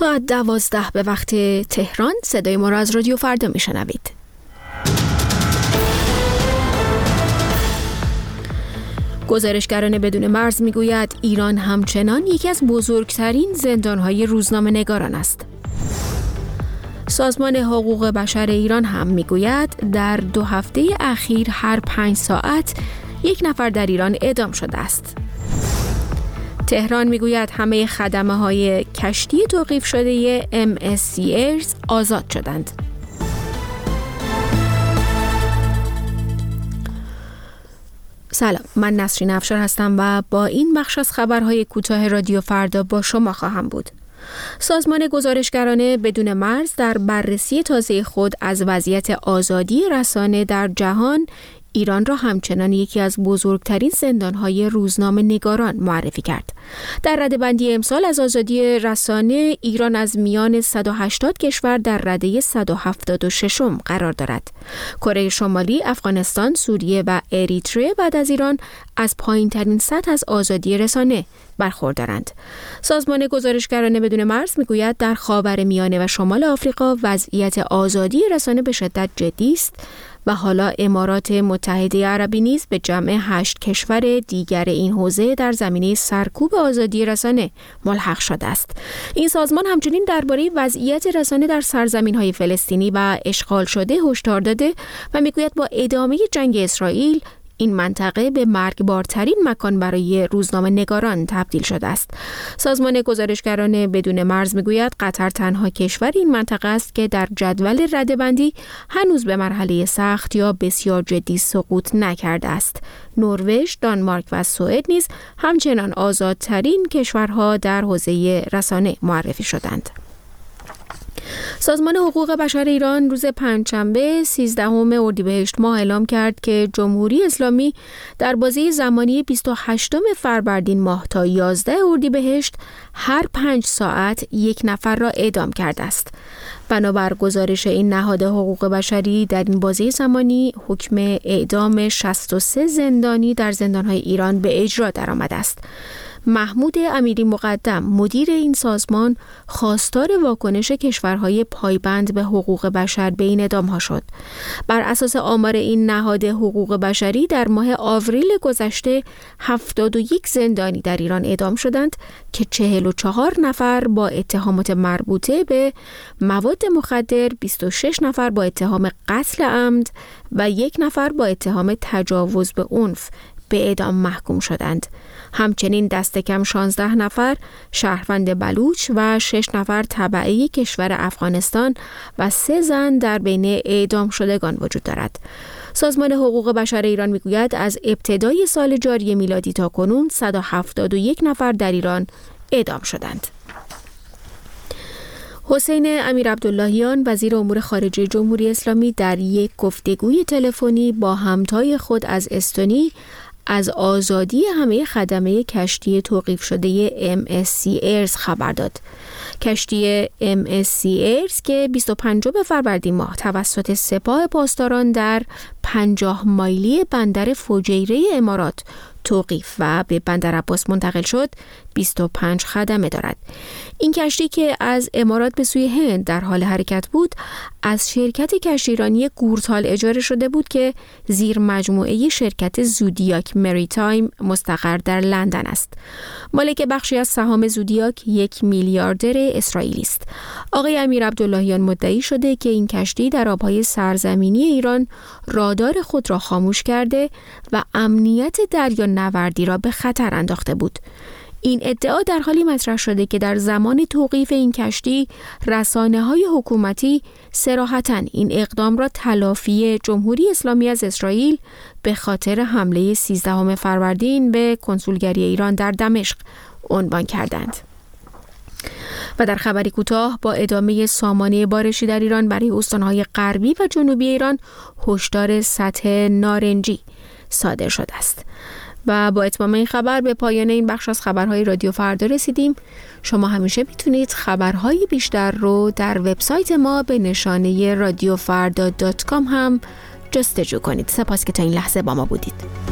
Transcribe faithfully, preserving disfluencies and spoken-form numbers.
ساعت دوازده به وقت تهران. صدای ما را از رادیو فردا میشنوید. گزارشگران بدون مرز میگوید ایران همچنان یکی از بزرگترین زندانهای روزنامه‌نگاران است. سازمان حقوق بشر ایران هم میگوید در دو هفته اخیر هر پنج ساعت یک نفر در ایران اعدام شده است. تهران میگوید همه خدمه های کشتی توقیف شده ام اس سی ایرز آزاد شدند. سلام، من نسرین افشار هستم و با این بخش از خبرهای کوتاه رادیو فردا با شما خواهم بود. سازمان گزارشگران بدون مرز در بررسی تازه خود از وضعیت آزادی رسانه در جهان ایران را همچنان یکی از بزرگترین زندانهای روزنامه نگاران معرفی کرد. در رده‌بندی امسال از آزادی رسانه ایران از میان صد و هشتاد کشور در رده صد و هفتاد و شش قرار دارد. کره شمالی، افغانستان، سوریه و اریتره بعد از ایران از پایین‌ترین سطح از آزادی رسانه برخوردارند. سازمان گزارشگران بدون مرز میگوید در خاورمیانه و شمال آفریقا وضعیت آزادی رسانه به شدت جدی است و حالا امارات متحده عربی نیز به جمع هشت کشور دیگر این حوزه در زمینه سرکوب آزادی رسانه ملحق شده است. این سازمان همچنین درباره وضعیت رسانه در سرزمین‌های فلسطینی و اشغال شده هشدار داده و میگوید با ادامه جنگ اسرائیل این منطقه به مرگبارترین مکان برای روزنامه نگاران تبدیل شده است. سازمان گزارشگران بدون مرز میگوید قطر تنها کشور این منطقه است که در جدول رده‌بندی هنوز به مرحله سخت یا بسیار جدی سقوط نکرده است. نروژ، دانمارک و سوئد نیز همچنان آزادترین کشورها در حوزه رسانه معرفی شدند. سازمان حقوق بشر ایران روز پنجشنبه سیزدهم اردیبهشت ماه اعلام کرد که جمهوری اسلامی در بازه زمانی بیست و هشتم فروردین ماه تا یازده اردیبهشت هر پنج ساعت یک نفر را اعدام کرده است. بنابر گزارش این نهاد حقوق بشری در این بازه زمانی حکم اعدام شصت و سه زندانی در زندان‌های ایران به اجرا درآمده است. محمود امیری مقدم مدیر این سازمان خواستار واکنش کشورهای پایبند به حقوق بشر به این اعدام‌ها شد. بر اساس آمار این نهاد حقوق بشری در ماه آوریل گذشته هفتاد و یک زندانی در ایران اعدام شدند که چهل و چهار نفر با اتهامات مربوطه به مواد مخدر، بیست و شش نفر با اتهام قتل عمد و یک نفر با اتهام تجاوز به عنف به اعدام محکوم شدند. همچنین دست کم شانزده نفر شهروند بلوچ و شش نفر تبعه کشور افغانستان و سه زن در بین اعدام شدگان وجود دارد. سازمان حقوق بشر ایران میگوید از ابتدای سال جاری میلادی تا کنون صد و هفتاد و یک نفر در ایران اعدام شدند. حسین امیرعبداللهیان وزیر امور خارجه جمهوری اسلامی در یک گفتگوی تلفنی با همتای خود از استونی از آزادی همه خدمه کشتی توقیف شده ام اس سی ایرز خبر داد. کشتی ام اس سی ایرز که بیست و پنجم فروردین ماه توسط سپاه پاسداران در پنجاه مایلی بندر فجیره امارات توقیف و به بندر عباس منتقل شد، بیست و پنج خدمه دارد. این کشتی که از امارات به سوی هند در حال حرکت بود، از شرکت کشتیرانی گورتال اجاره شده بود که زیر مجموعه شرکت زودیاک مریتایم مستقر در لندن است. مالک بخشی از سهام زودیاک یک میلیاردر اسرائیلی است. آقای امیرعبداللهیان مدعی شده که این کشتی در آبهای سرزمینی ایران رادار خود را خاموش کرده و امنیت دریا نوردی را به خطر انداخته بود. این ادعا در حالی مطرح شده که در زمان توقیف این کشتی رسانه‌های حکومتی صراحتاً این اقدام را تلافی جمهوری اسلامی از اسرائیل به خاطر حمله سیزدهم فروردین به کنسولگری ایران در دمشق عنوان کردند. و در خبری کوتاه با ادامه سامانه بارشی در ایران برای استان‌های غربی و جنوبی ایران هشدار سطح نارنجی صادر شده است. و با اتمام این خبر به پایان این بخش از خبرهای رادیو فردا رسیدیم. شما همیشه میتونید خبرهای بیشتر رو در وبسایت ما به نشانه رادیو فردا دات کام هم جستجو کنید. سپاس که تا این لحظه با ما بودید.